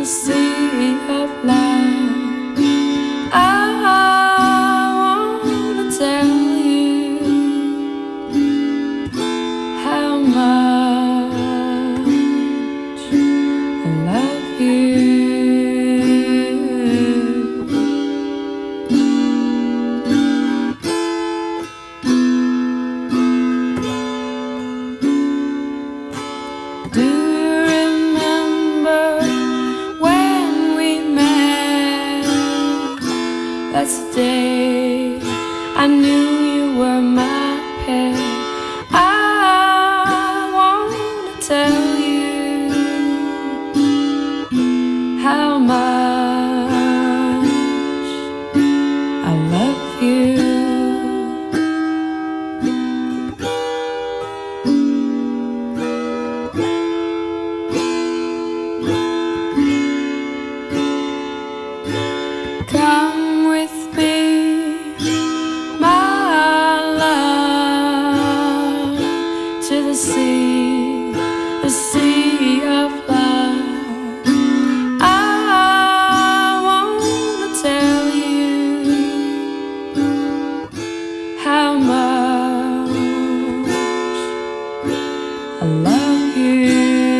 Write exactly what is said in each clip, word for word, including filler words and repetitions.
sea of love. I wanna tell you how much I love you. That's the day I knew you were my pair. I wanna tell you how much I love you. Come with me, my love, to the sea, the sea of love. I wanna tell you how much I love you.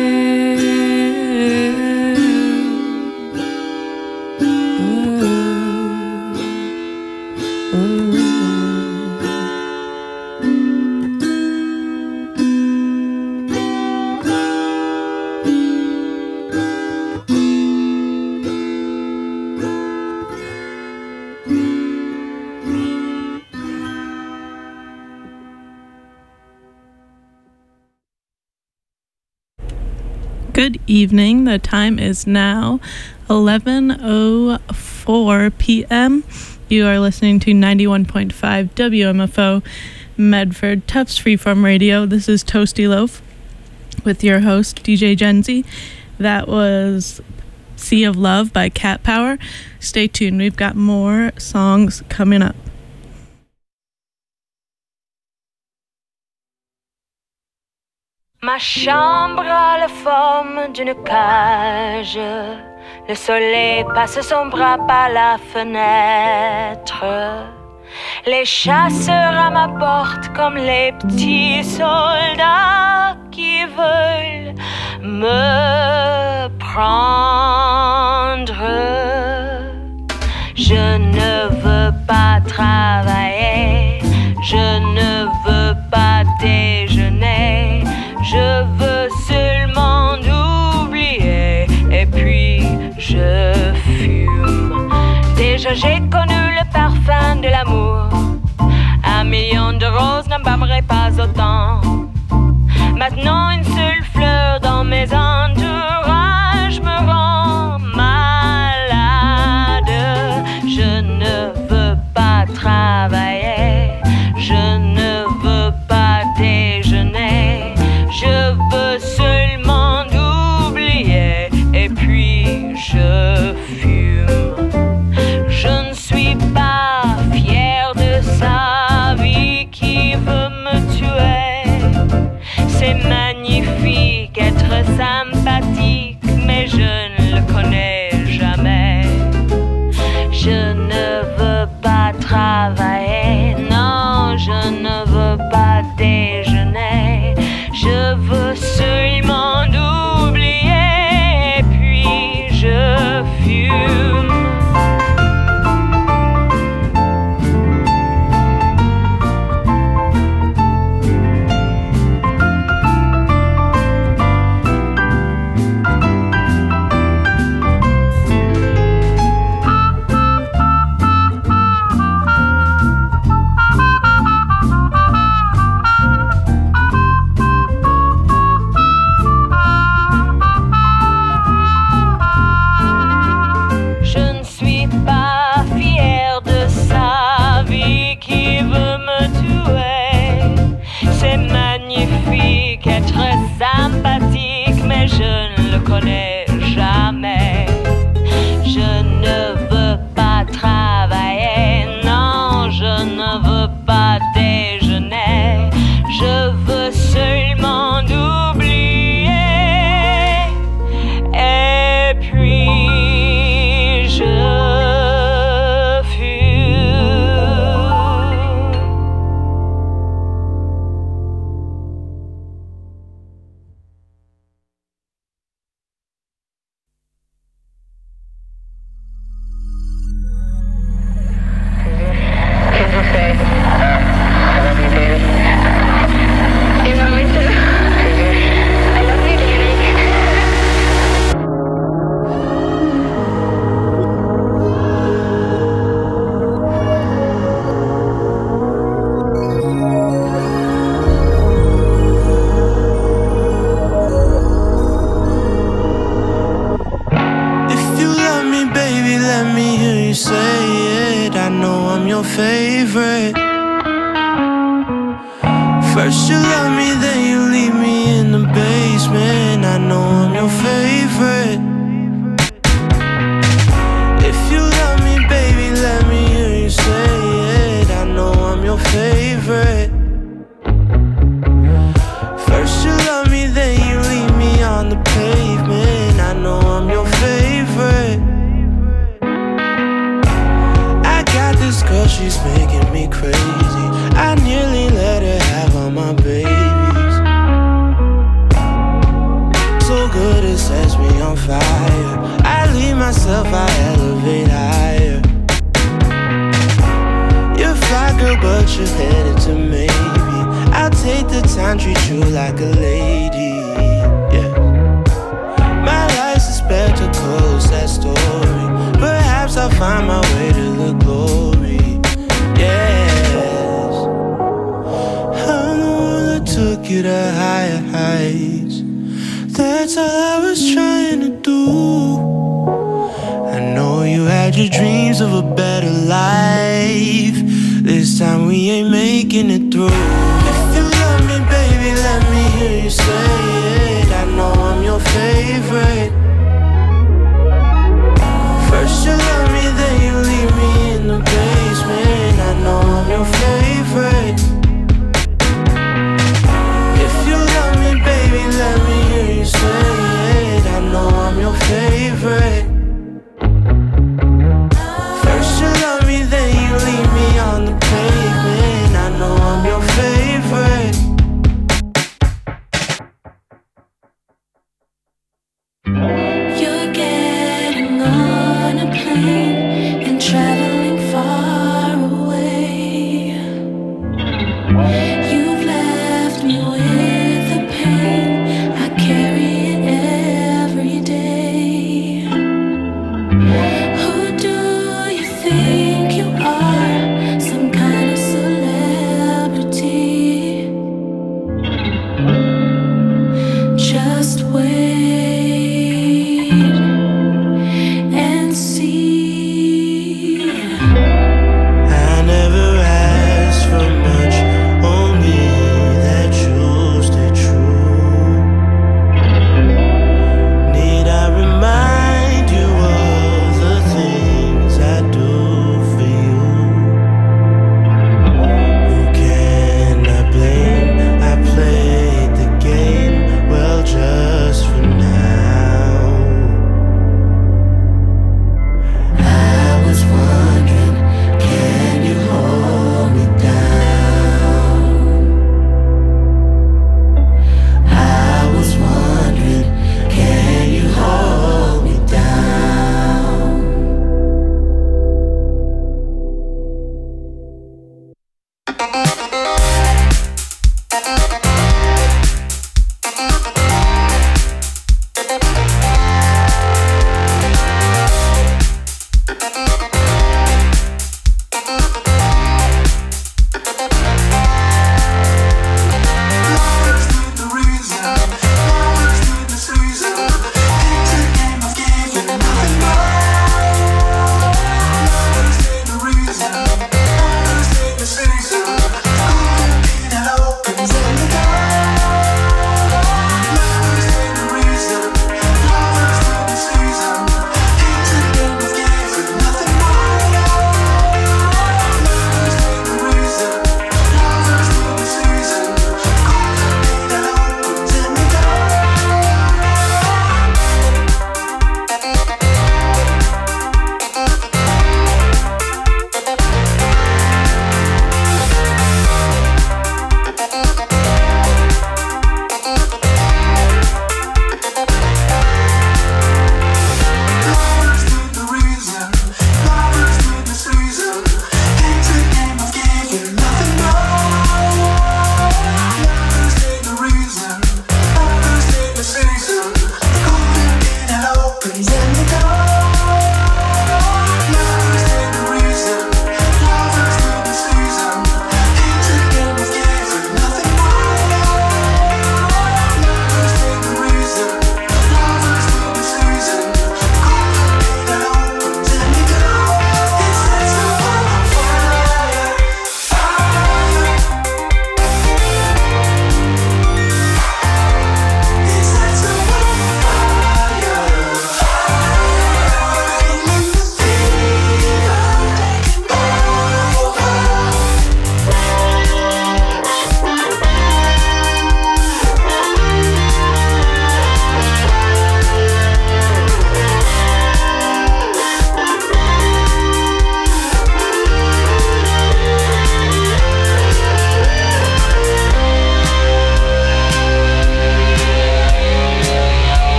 Good evening. The time is now eleven oh four p.m. You are listening to ninety-one point five W M F O Medford Tufts Freeform Radio. This is Toasty Loaf with your host, D J Genzy. That was Sea of Love by Cat Power. Stay tuned. We've got more songs coming up. Ma chambre a la forme d'une cage. Le soleil passe son bras par la fenêtre. Les chasseurs à ma porte comme les petits soldats qui veulent me prendre. Je ne veux pas travailler, je ne veux pas déjeuner. Je veux seulement oublier et puis je fume. Déjà j'ai connu le parfum de l'amour. Un million de roses n'embaumerait pas autant. Maintenant une seule fleur dans mes entourages me rend malade. Je ne veux pas travailler, je ne veux pas déjeuner. Je veux seulement oublier et puis je fume. Je ne suis pas fière de sa vie qui veut me tuer. C'est magnifique. baby, let me hear you say it. I know I'm your favorite. First you love me, then you leave me in the basement. I know I'm your favorite. If you love me, baby, let me hear you say it. I know I'm your favorite. First you love me, then you leave me on the pavement. I know I'm your favorite. I got this girl, she's making me crazy. I nearly let her have all my babies. So good it sets me on fire. I leave myself, I elevate higher. You're fly girl, but you're headed to maybe. I'll take the time, treat you like a lady. Yeah. My life's a spectacle, sad story. Perhaps I'll find my way to the glory. Yes, I'm the one that took you to higher heights. That's all I was trying to do. I know you had your dreams of a better life. This time we ain't making it through. If you love me, baby, let me hear you say it. I know I'm your favorite. First you love me, then you leave me in the basement. I know I'm your favorite. If you love me, baby, let me hear you say it. I know I'm your favorite. First you love me, then you leave me on the pavement. I know I'm your favorite.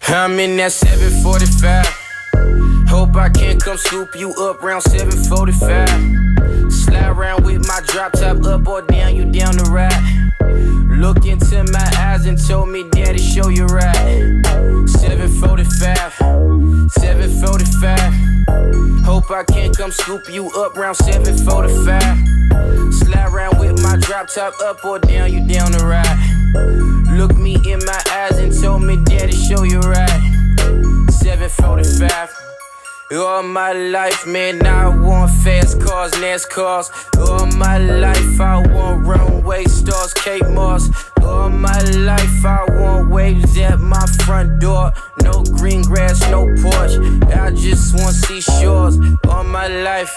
I'm in that seven forty-five. Hope I can come scoop you up round seven forty-five. Slide around with my drop top up or down, you down the ride. Look into my eyes and told me, daddy, show you right. seven forty-five, seven forty-five. Hope I can come scoop you up round seven forty-five. Slide around with my drop top up or down, you down the ride. Look me in my eyes and told me, daddy, show you right. seven forty-five. All my life, man, I want fast cars, NASCARs. All my life, I want runway stars, Kate Moss. All my life, I want waves at my front door. No green grass, no porch, I just want seashores. All my life,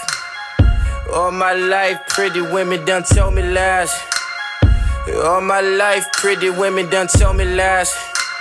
all my life, pretty women done told me lies. All my life, pretty women done told me lies.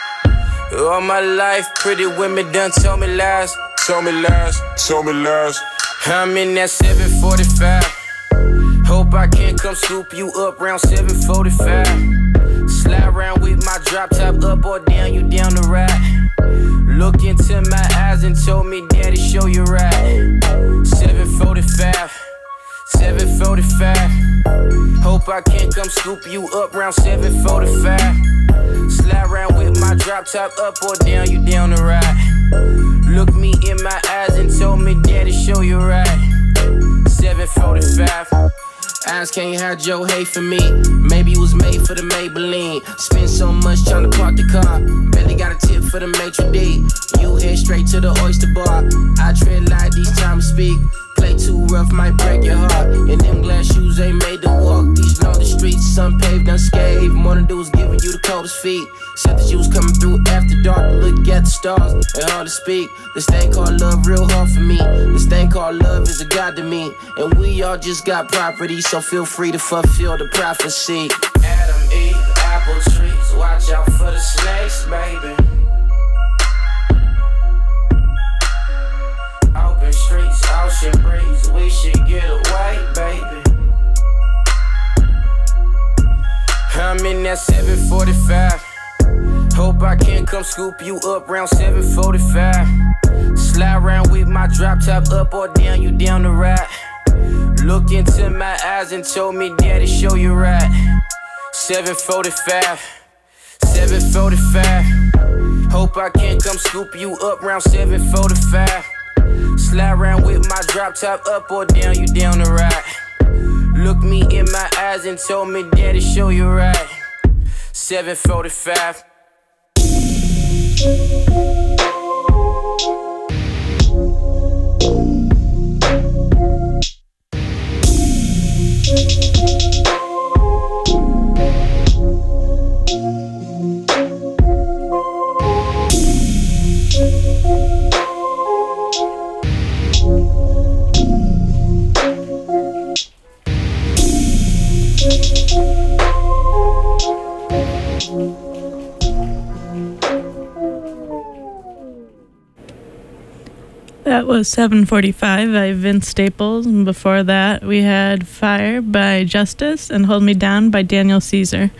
All my life, pretty women done told me lies. Tell me lies, tell me lies. I'm in that seven forty-five. Hope I can come scoop you up round seven forty-five. Slide around with my drop top up or down, you down the ride. Look into my eyes and told me, daddy, show you right. seven forty-five, seven forty-five. Hope I can come scoop you up round seven forty-five. Slide around with my drop top up or down, you down the ride. Look me in my eyes and told me, daddy, show you right. seven forty-five. Eyes can't hide your hate for me. Maybe it was made for the Maybelline. Spend so much trying to park the car. Barely got a tip for the maitre d'. You head straight to the oyster bar. I tread light each time I speak. Play too rough, might break your heart. And them glass shoes ain't made to walk. These lonely streets, unpaved, unscathed. More than do is giving you the coldest feet. Said that you was coming through after dark to look at the stars and hard to speak. This thing called love real hard for me. This thing called love is a god to me. And we all just got property, so feel free to fulfill the prophecy. Adam, Eve, apple trees, watch out for the snakes, baby. Open streets, ocean breeze, we should get away, baby. I'm in that seven forty-five. Hope I can come scoop you up round seven forty-five. Slide around with my drop top up or down, you down the ride. Look into my eyes and told me, daddy, show you right. seven forty-five, seven forty-five. Hope I can come scoop you up round seven forty-five. Slide around with my drop top up or down, you down the ride. Look me in my eyes and told me, daddy, show you right. seven forty-five. That was seven forty-five by Vince Staples, and before that we had Fire by Justice and Hold Me Down by Daniel Caesar.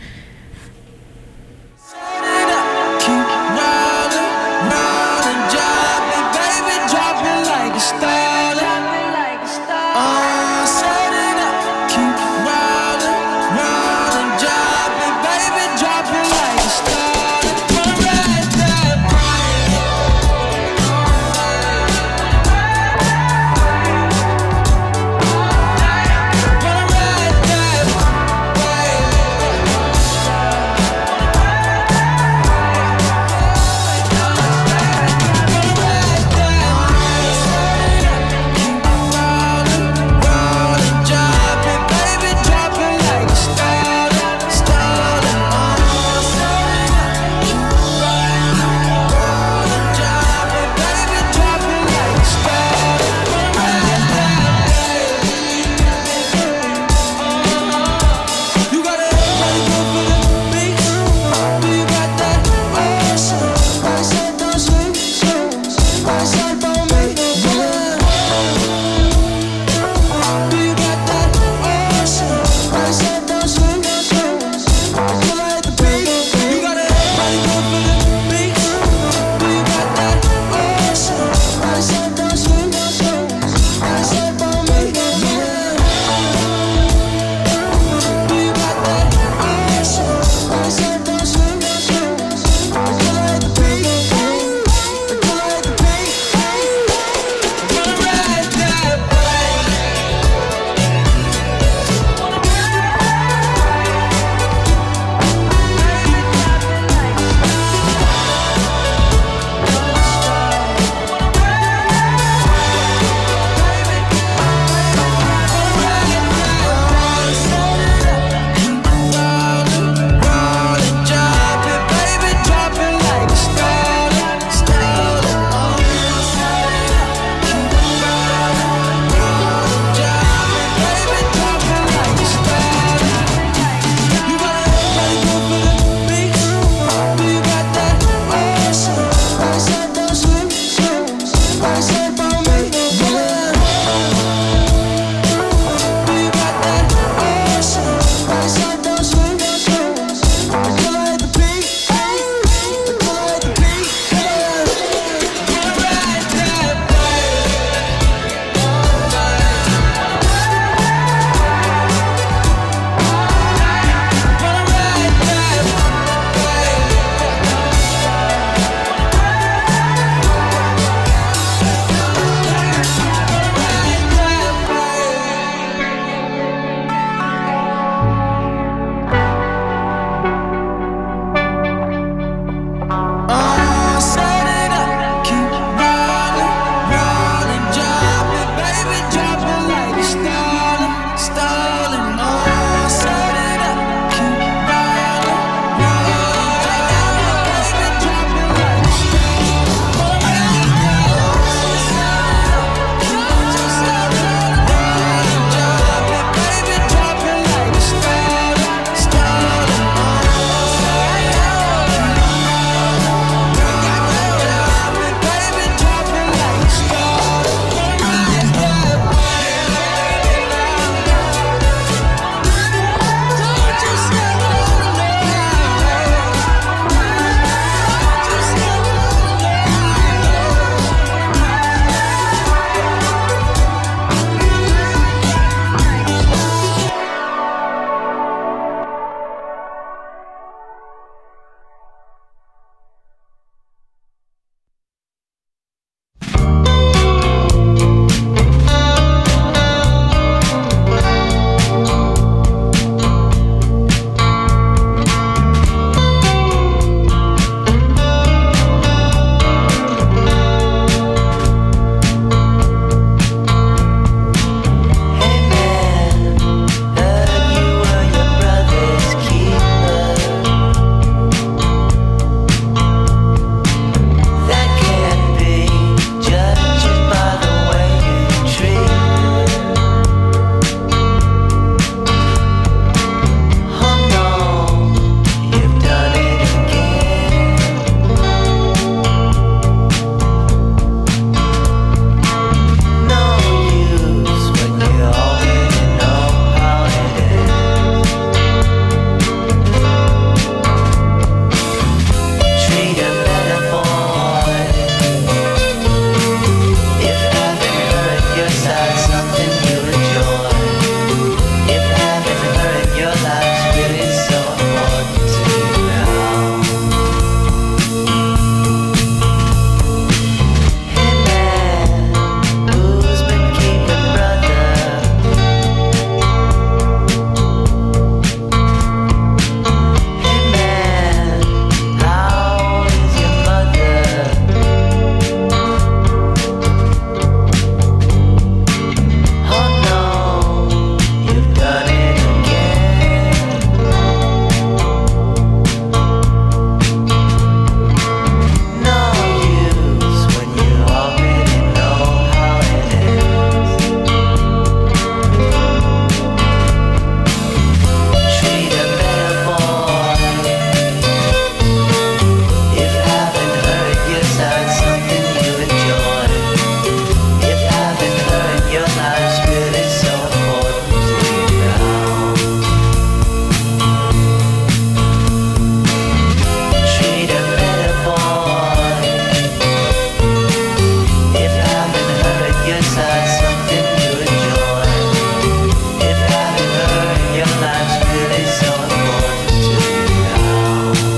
something you enjoy. If having her in your life's really so important to you now. Hey man, who's been keeping brother? Hey man, how is your mother? Oh no, you've done it again. No use when you already know how it is. Treat a better boy. If having her at your side something you enjoy. If having her in your life's really so important to you now. Treat a better boy. If having her at your side something you enjoy. If having her in your life's really so important to you now.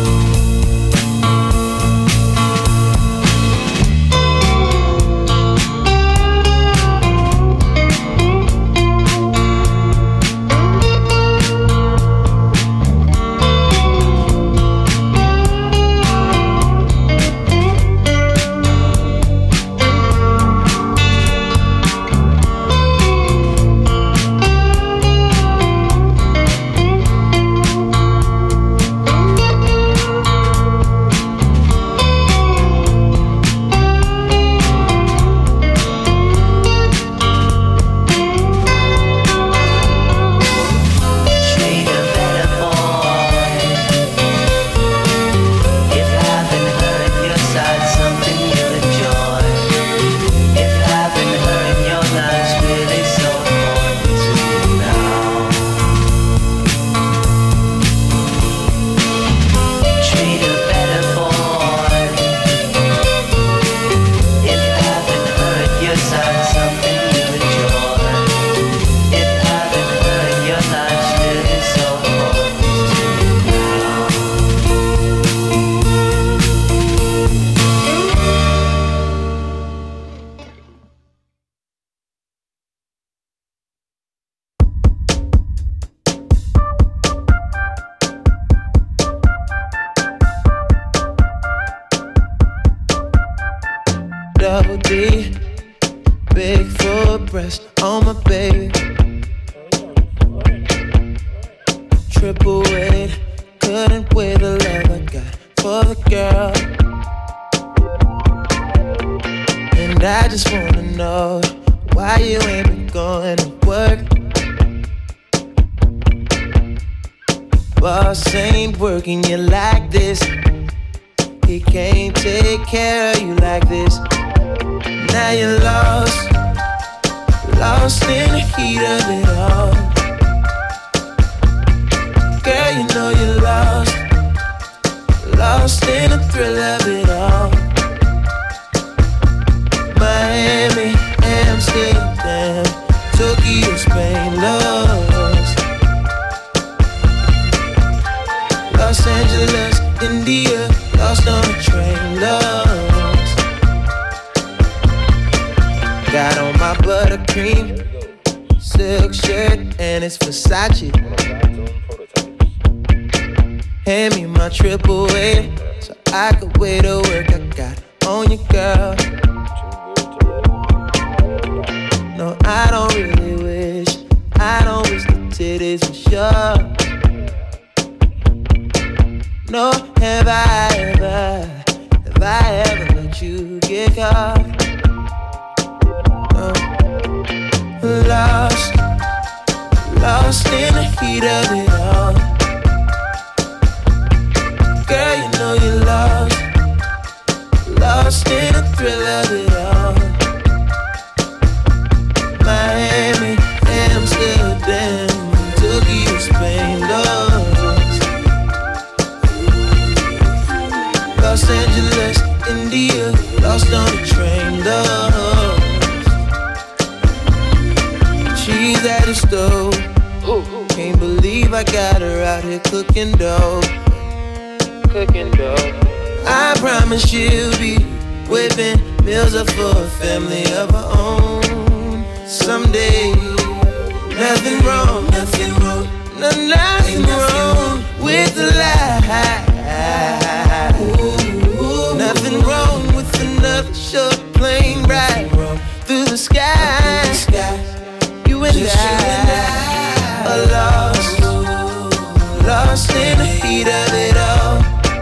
Treat a better boy. If having her at your side something you enjoy. If having her in your life's really so important to you now. Treat a better boy. If having her at your side something you enjoy. If having her in your life's really so important to you now. Double D, big full breast on my baby. Triple weight, couldn't weigh the love I got for the girl. And I just wanna know why you ain't been going to work. Boss ain't working you like this. He can't take care of you like this. Now you're lost, lost in the heat of it all. Girl, you know you're lost, lost in the thrill of it all. Miami, Amsterdam, Tokyo, Spain, lost. Los Angeles, India, lost on a train, lost. Got on my buttercream silk shirt and it's Versace. Hand me my triple A so I could weigh the work I got on you, girl. No, I don't really wish, I don't wish the titties were sure. No, have I ever, have I ever let you get caught? No. Lost, lost in the heat of it all. Girl, you know you're lost, lost in the thrill of it all. Miami, Amsterdam, Tokyo, Spain, lost. Los Angeles, India, lost on the train, lost. she's at the stove. Can't believe I got her out here cooking dough. Cooking dough. I promise she'll be whipping meals up for a family of her own someday. Nothing wrong, nothing wrong, no, nothing wrong with the lie. Nothing wrong with another short plane ride through the sky. You and I are lost, lost in the heat of it all.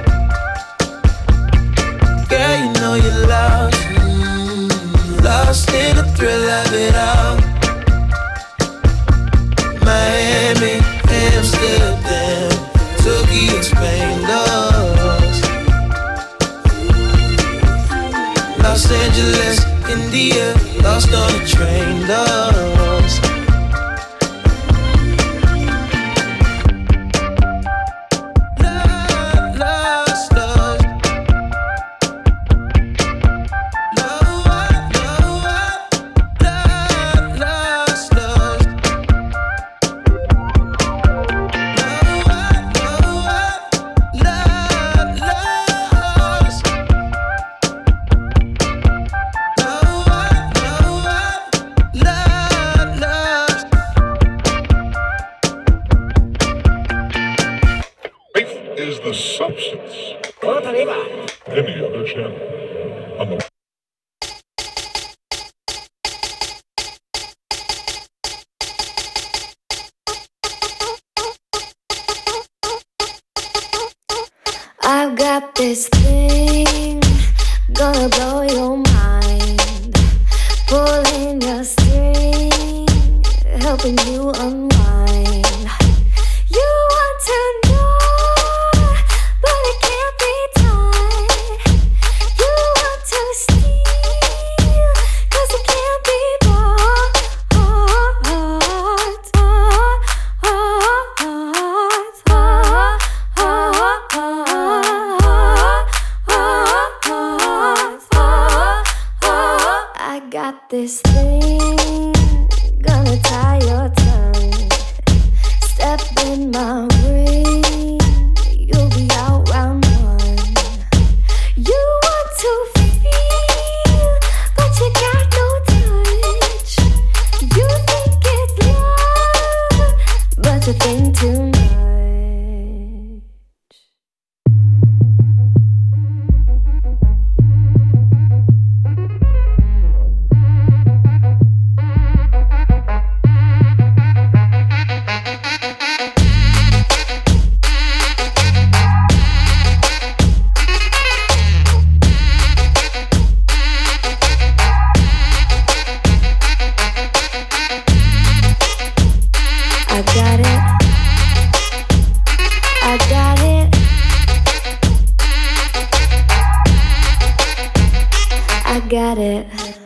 Girl, you know you're lost, lost in the thrill of it all. Miami, Amsterdam, Tokyo, Spain, lost. Los Angeles, India, lost on the train, lost. Lost, lost, lost. Lost, lost, lost. Is the substance. Any other channel on the I've got this thing, gonna blow your mind. Pulling your string, helping you unwind. You want to know, but it can't be tied. You want to steal, cause it can't be bought. I got this thing, gonna tie your tongue. Step in my ring, you'll be out round one. You want to feel, but you got no touch. You think it's love, but you think too much. I got it. I got it. I got it.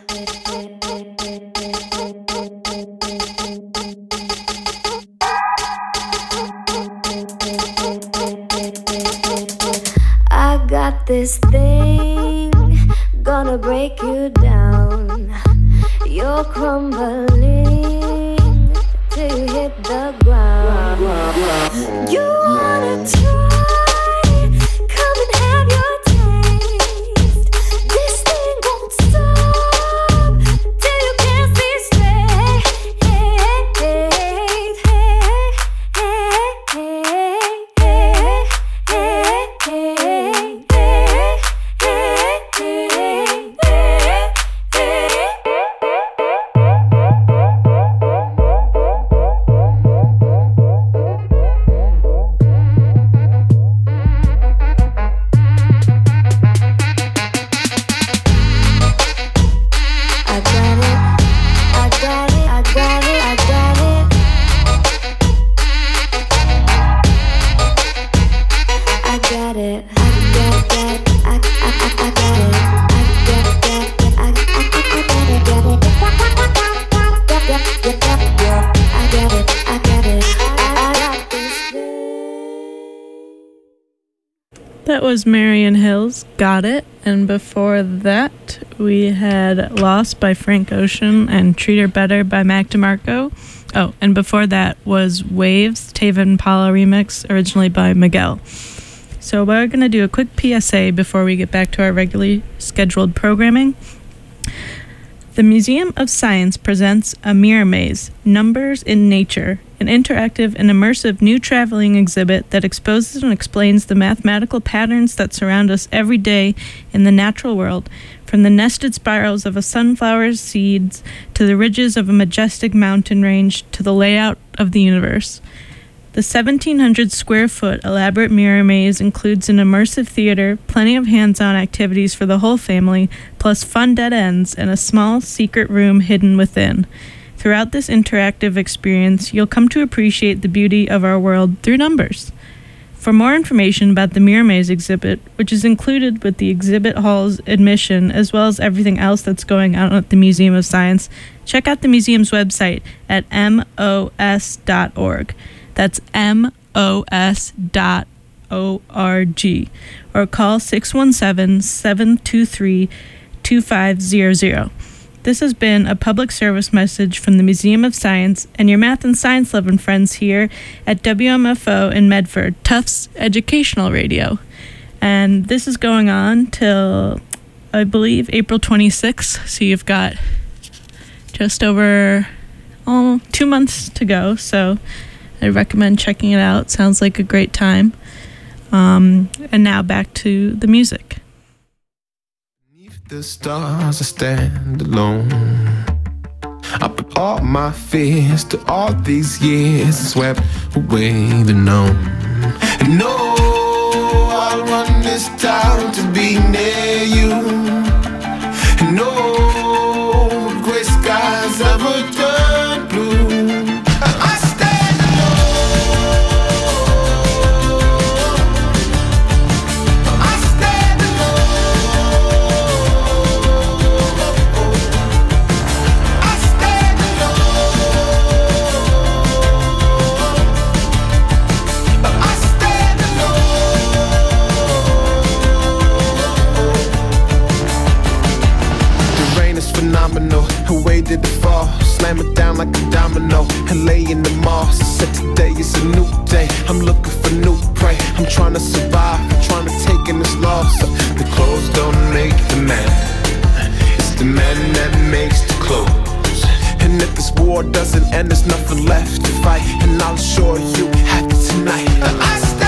I got this thing, gonna break you down. You're crumbling till you hit the ground. You wanna try? Come and have your taste. This thing won't stop till you can't see straight. Hey, hey, hey, hey, hey, hey, hey, hey, hey, hey, hey. that was Marion Hills, Got It. And before that, we had Lost by Frank Ocean and Treat Her Better by Mac DeMarco. Oh, and before that was Waves, Tave Impala remix, originally by Miguel. So we're going to do a quick P S A before we get back to our regularly scheduled programming. The Museum of Science presents a Mirror Maze, Numbers in Nature, an interactive and immersive new traveling exhibit that exposes and explains the mathematical patterns that surround us every day in the natural world, from the nested spirals of a sunflower's seeds to the ridges of a majestic mountain range to the layout of the universe. The seventeen hundred square foot elaborate mirror maze includes an immersive theater, plenty of hands-on activities for the whole family, plus fun dead ends and a small secret room hidden within. Throughout this interactive experience, you'll come to appreciate the beauty of our world through numbers. For more information about the Mirror Maze exhibit, which is included with the exhibit hall's admission, as well as everything else that's going on at the Museum of Science, check out the museum's website at m o s dot org. That's m o s dot org, or call six one seven, seven two three, two five zero zero. This has been a public service message from the Museum of Science and your math and science loving friends here at W M F O in Medford, Tufts Educational Radio. And this is going on till, I believe, April twenty-sixth, so you've got just over oh, two months to go, so I recommend checking it out. Sounds like a great time. Um, and now back to the music. Beneath the stars, I stand alone. I put all my fears to all these years and swept away the known. And no, I'll run this town to be near you. And no gray skies ever turn blue. I stand phenomenal, her way did it fall, slam it down like a domino, and lay in the moss. Said today is a new day, I'm looking for new prey. I'm trying to survive, I'm trying to take in this loss. The clothes don't make the man, it's the man that makes the clothes. And if this war doesn't end, there's nothing left to fight, and I'll assure you have it tonight. I stand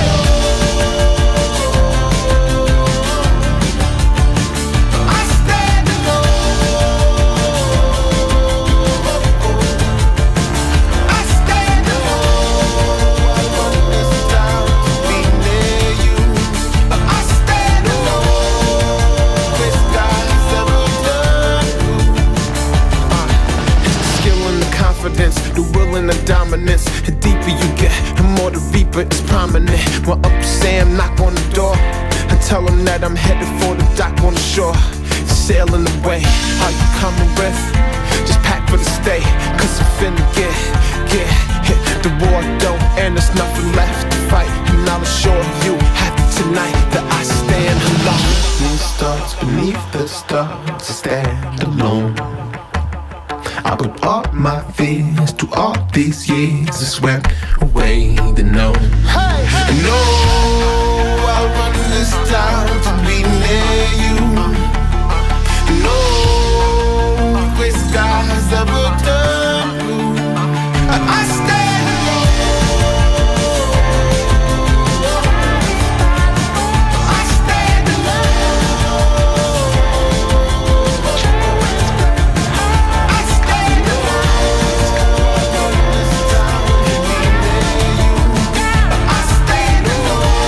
the will and the dominance. The deeper you get, the more the reaper is prominent. When up Sam knock on the door, I tell him that I'm headed for the dock on the shore. Sailing away, are you coming with? Just pack for the stay, cause I'm finna get, get hit. The war don't end, there's nothing left to fight, and I'll assure you happy tonight that I stand alone. These stars beneath the stars, I stand alone. I put all my fears to all these years and swept away the known. Hey, hey. And no, I'll run this town to be near you. No gray skies ever turn blue. I, I stand alone. I stand alone.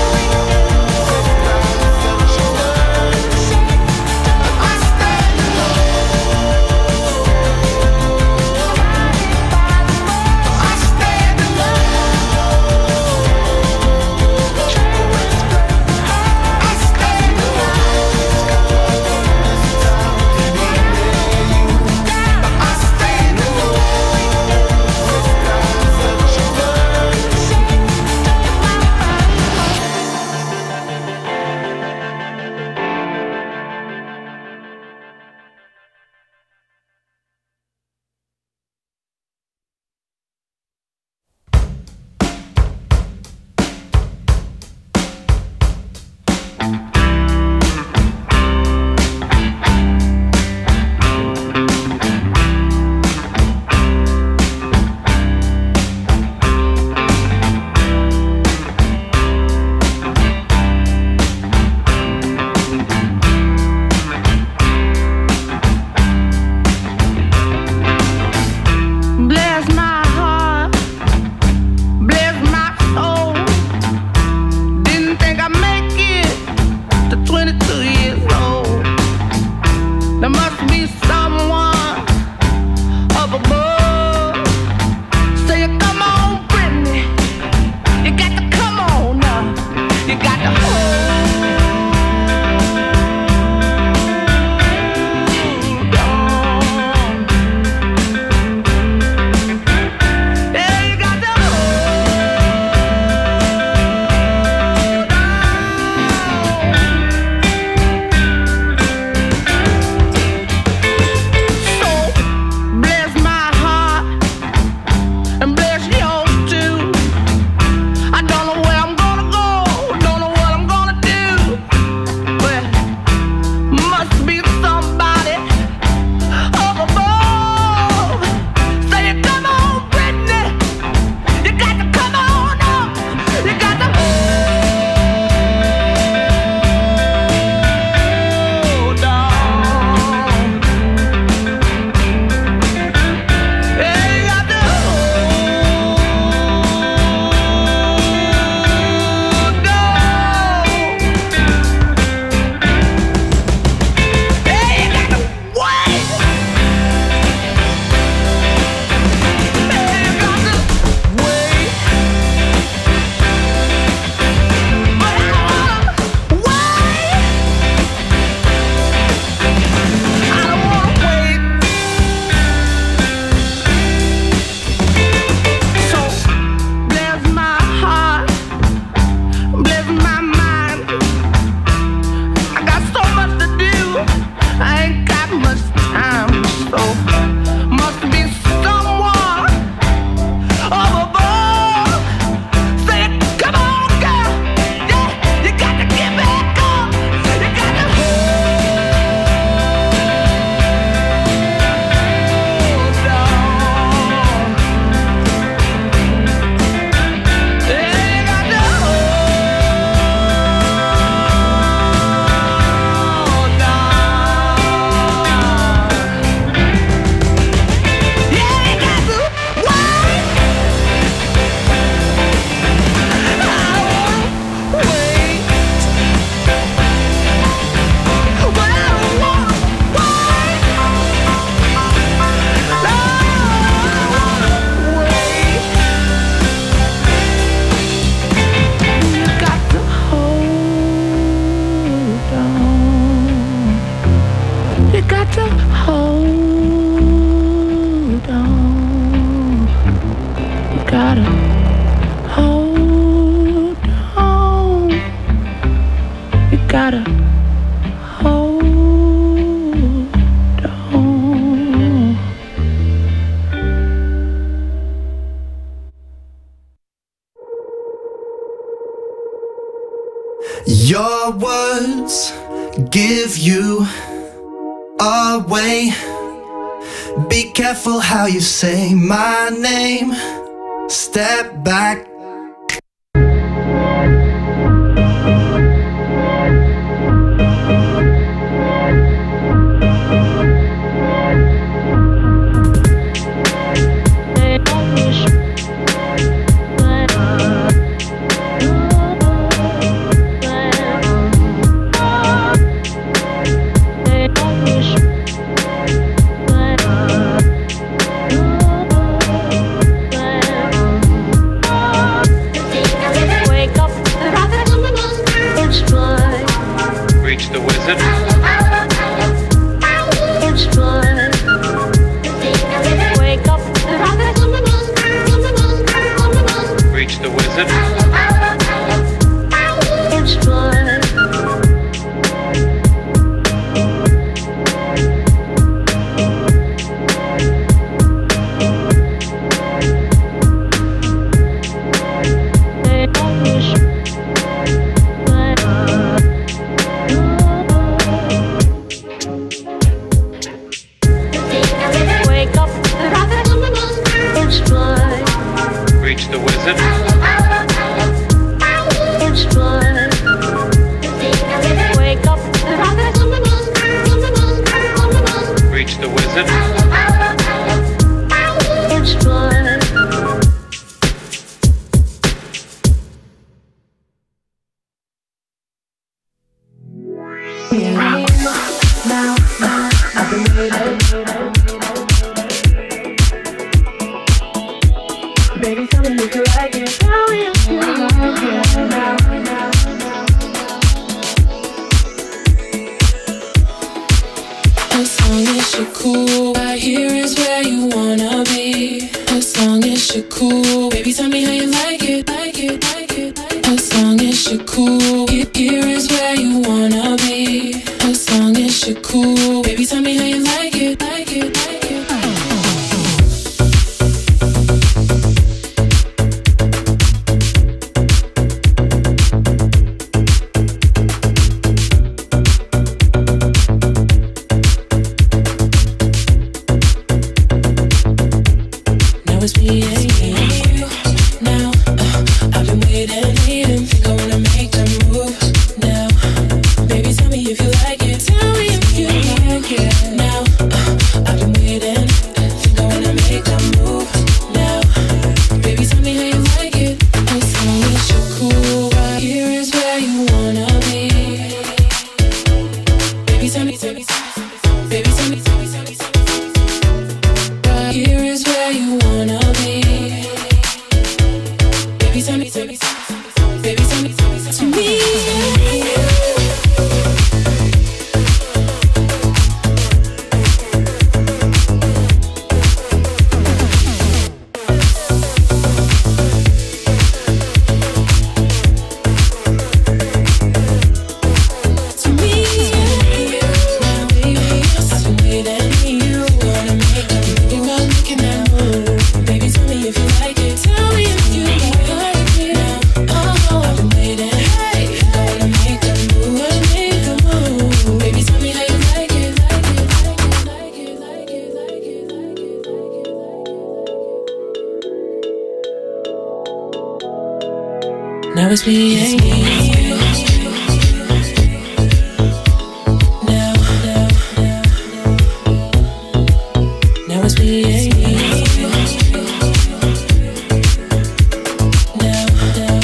gotta hold on. You gotta hold on. Your words give you away. Be careful how you say my name. Step back. Now it's me and you. Now, now, now it's me and you. Now, now,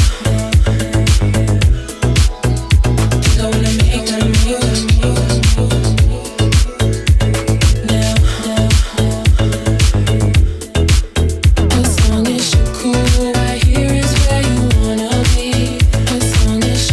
gonna make a move. Now, now, as long as you're cool, right here is where you wanna be. As long as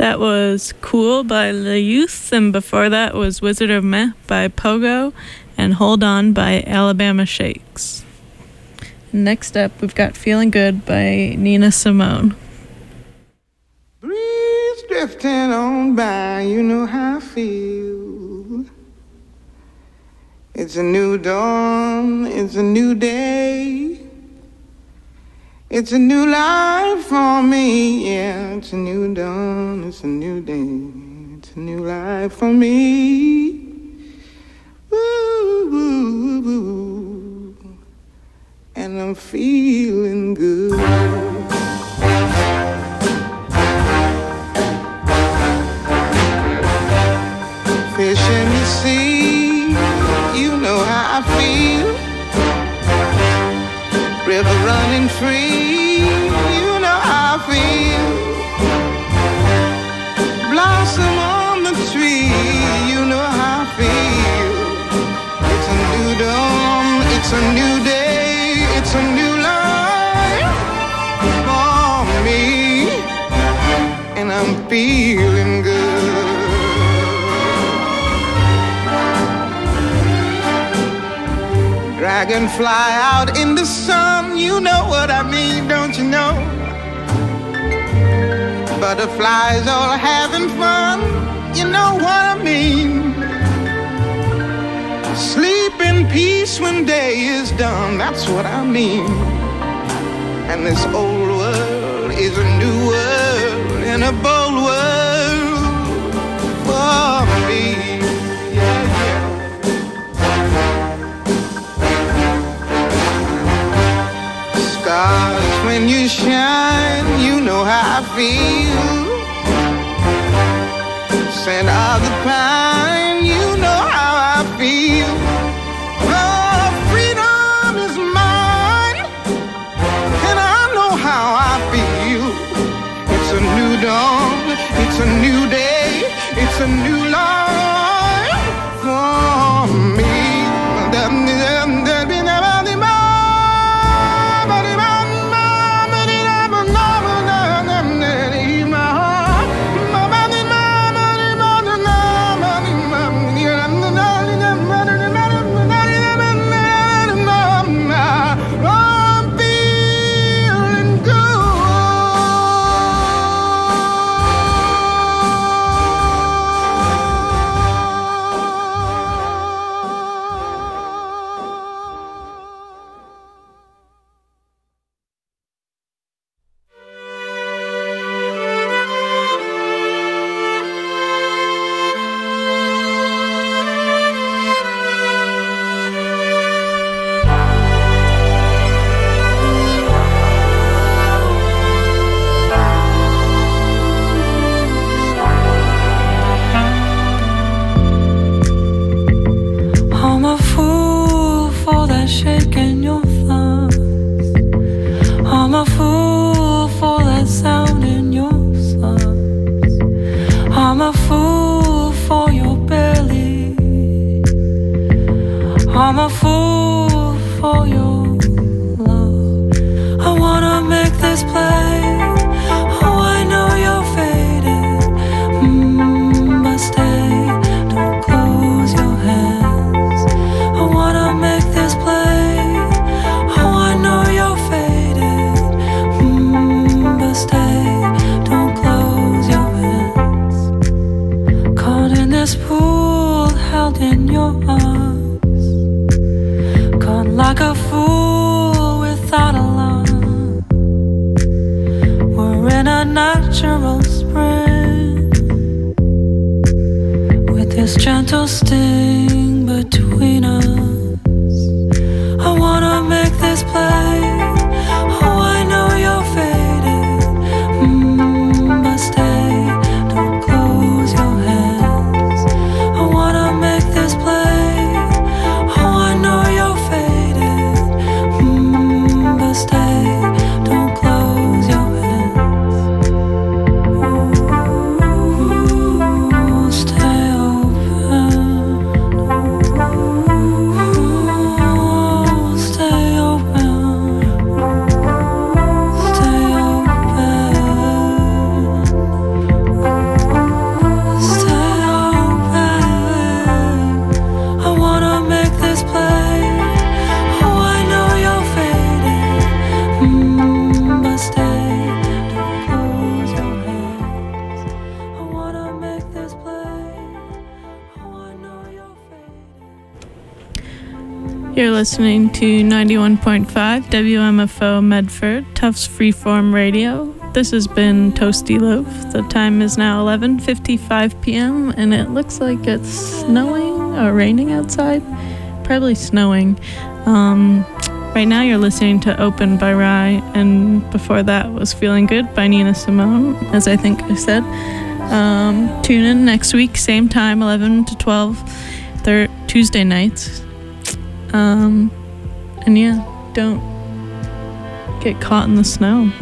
That was Cool by Le Youth, and before that was Wizard of Meh by Pogo, and Hold On by Alabama Shakes. Next up, we've got Feeling Good by Nina Simone. Breeze drifting on by, you know how I feel. It's a new dawn, it's a new day. It's a new life for me, yeah. It's a new dawn, it's a new day. It's a new life for me. Ooh, ooh, ooh. And I'm feeling good. Fish in the sea, you know how I feel. River running free, you know how I feel. Blossom on the tree, you know how I feel. It's a new dawn, it's a new day, it's a new life for me. And I'm feeling good. Dragonfly out in the sun, you know what I mean, don't you know? Butterflies all having fun, you know what I mean. Sleep in peace when day is done, that's what I mean. And this old world is a new world, and a bold world for me. Stars, when you shine, you know how I feel. Scent of the pine, you know how I feel. Oh, freedom is mine, and I know how I feel. It's a new dawn, it's a new day, it's a new life for me. Like a fool without a love, You're listening to ninety-one point five W M F O Medford, Tufts Freeform Radio. This has been Toasty Loaf. The time is now eleven fifty-five p.m. and it looks like it's snowing or raining outside. Probably snowing. Um, right now you're listening to Open by Rye, and before that was Feeling Good by Nina Simone, as I think I said. Um, tune in next week, same time, eleven to twelve, thir- Tuesday nights. Um, and yeah, don't get caught in the snow.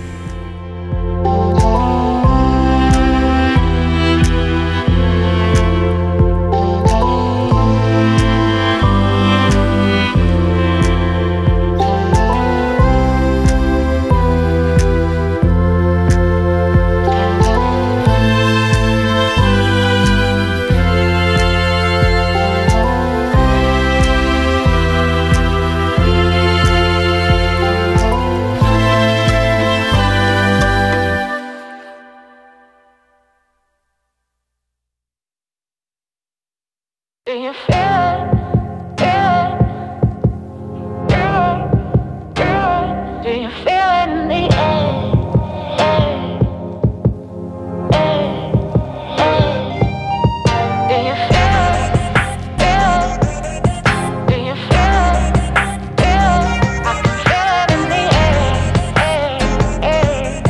Do you feel it? Feel it? Feel it? Feel it? Do you feel it in the air? Air. Air. Air. Do you feel it? Feel it? Do you feel it? Feel it? I can feel it in the air. Air. Air.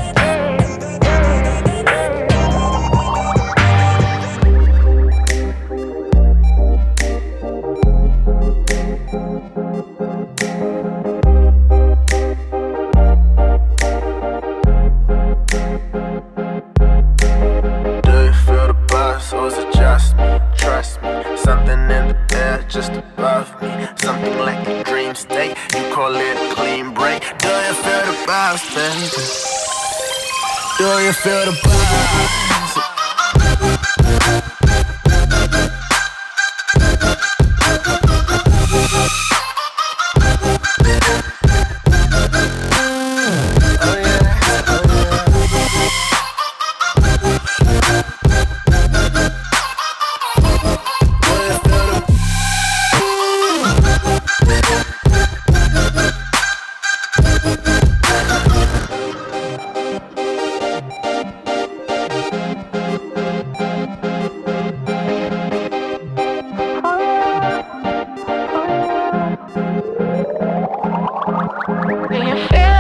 Just above me, something like a dream state. You call it a clean break. Do you feel the vibes, baby? Do you feel the vibes? Do you feel